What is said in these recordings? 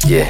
Yeah,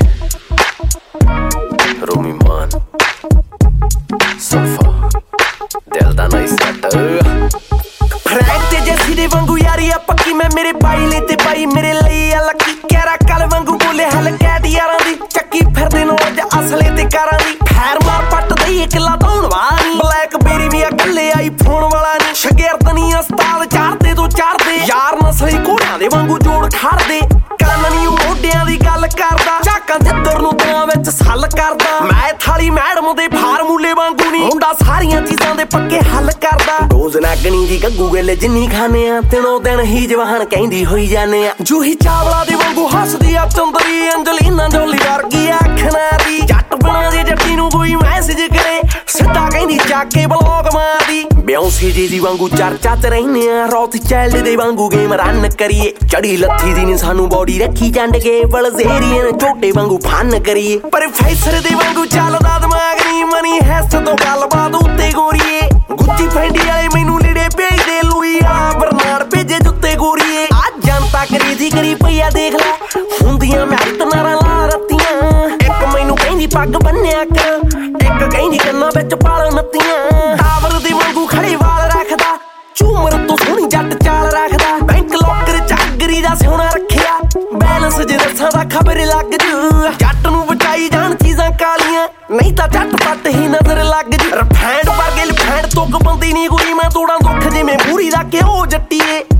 Rumi Man, Sulfa, दिल दा नहीं सट फ्रैंक ते जैसी दे वांगू यारी आ पक्की मैं मेरे भाई ले ते भाई मेरे ਲਈ आ लकी कैरा कल वांगू बोले हल कैट यारां दी ਚੱਕੀ ਫਿਰਦੇ ਨੂੰ ਅੱਜ ਅਸਲੇ ਤੇ ਕਾਰਾਂ ਦੀ ਖੈਰ ਮਾਰ ਪੱਟ ਦਈ ਇਕਲਾ ਧੌਣ ਵਾਲਾ ਨਹੀਂ ਬਲੈਕ ਬੇਰੀ ਵੀ ਆ ਕੱਲੇ ਆਈਫੋਨ ਵਾਲਾ ਨਹੀਂ ਸ਼ਗਿਰਦ ਨਹੀਂ ਉਸਤਾਦ ਚਾੜਦੇ ਤੋਂ ਚਾੜਦੇ ਯਾਰ ਨਸਲੀ ਘੋੜਿਆਂ ਦੇ ਵਾਂਗੂ ਜੋੜ ਖੜਦੇ ਕੰਨ ਨਹੀਂ ਮੋਢਿਆਂ ਦੀ ਗੱਲ ਕਰਦਾ ਝਾਕਾਂ ਜਿੱਧਰ ਨੂੰ ਤਾਂ ਵਿੱਚ ਸੱਲ ਕਰਦਾ ਮੈਂ ਥਾਲੀ ਮੈਡਮ ਦੇ ਫਾਰਮੂਲੇ ਵਾਂਗੂ ਨਹੀਂ ਮੁੰਡਾ ਸਾਰੀਆਂ ਚੀਜ਼ਾਂ ਦੇ ਪੱਕੇ ਹੱਲ ਕਰਦਾ ਡੋਜ਼ ਨਾਗਣੀ ਦੀ ਗੱਗੂ ਗਿੱਲ ਜਿੰਨੀ ਖਾਣੇ ਆ ਤਿੰਨੋਂ ਦਿਨ ਹੀ ਜਵਾਨ ਕਹਿੰਦੀ ਹੋਈ ਜਾਣੇ ਆ ਜੂਹੀ ਚਾਵਲਾ ਦੇ ਵਾਂਗੂ ਹੱਸਦੀ ਆ ਚੰਦਰੀ ਅੰਜਲੀਨਾ ਜੋਲੀ ਵਰਗੀ ਆਖਣਾ ਦੀ ਜੱਟ ਬਣਾ ਦੇ ਜੱਟੀ ਨੂੰ ਕੋਈ ਮੈਸੇਜ ਕਰੇ ਸਿੱਧਾ ਕਹਿੰਦੀ ਜਾ ਕੇ ਬਲੌਗ ਮਾਰਦੀ ਬਿਉਂਸੀ ਜੀ ਦੀ ਵਾਂਗੂ ਚਰਚਾ ਚ ਰਹਿੰਦੇ ਆ ਰੌਥ ਚਾਈਲਡ ਦੇ ਵਾਂਗੂ ਗੇਮ ਰਨ ਕਰੀਏ ਚੜੀ ਲੱਥੀ ਦੀ ਨੀ ਸਾਨੂੰ ਬੋਡੀ ਰੱਖੀ ਜੰਡ ਕੇ ਬਲਜ਼ੇਰੀਅਨ ਝੋਟੇ ਵਾਂਗੂ ਫਨ ਕਰੀਏ ਪ੍ਰੋਫੈਸਰ ਦੇ ਵਾਂਗੂ ਚੱਲਦਾ ਦਿਮਾਗ ਨੀ ਮਨੀ ਹੈਸ ਤੋਂ ਗੱਲਬਾਤ ਉੱਤੇ ਗੋਰੀਏ ਗੁੱਚੀ ਫੈਂਡੀ ਵਾਲੇ ਮੈਨੂੰ ਲੀੜੇ ਭੇਜਦੇ ਲੂਈ ਆ ਬਰਨਾੜ ਭੇਜੇ ਜੁੱਤੇ ਗੋਰੀਏ ਆ ਜਨਤਾ ਕਰੀ ਪਈਆ ਦੇਖ ਲੈ ਹੁੰਦੀਆਂ ਮਿਹਨਤ ਨਾਰਾਂ ਲਾ ਰੱਤੀਆਂ ਇੱਕ ਮੈਨੂੰ ਕਹਿੰਦੀ ਪੱਗ ਬੰਨਿਆ ਕਰ ਇੱਕ ਕਹਿੰਦੀ ਕੰਨਾਂ ਵਿੱਚ ਪਾਲ ਨੱਤੀਆਂ ਟਾਵਰ ਦੇ ਵਾਂਗੂ ਖੜੇ ਵਾਲ ਰੱਖਦਾ ਝੂਮਰ ਤੋਂ ਸੋਹਣੀ ਜੱਟ ਚਾਲ ਰੱਖਦਾ ਬੈਂਕ ਲੋਕਰ ਚਾਗਰੀ ਦਾ ਸੋਹਣਾ ਰੱਖਿਆ ਬੈਲੈਂਸ ਜੇ ਦੱਸਾਂ ਦਾ ਖਬਰ ਲੱਗ ਜੂ ਜੱਟ ਨੂੰ ਬਚਾਈ ਜਾਣ ਚੀਜ਼ਾਂ ਕਾਲੀਆਂ ਨਹੀਂ ਤਾਂ ਜੱਟ ਪੱਟ ਹੀ ਨਜ਼ਰ ਲੱਗ ਜੂ ਰਫੈਂਡ ਵਰਗੇ ਲਫੈਂਡ ਤੁੱਕ ਬੰਦੀ ਨਹੀਂ ਕੋਈ ਮੈਂ ਤੋੜਾਂ ਦੁੱਖ ਜਿਵੇਂ ਪੂਰੀ ਦਾ ਕਿਉਂ ਜੱਟੀਏ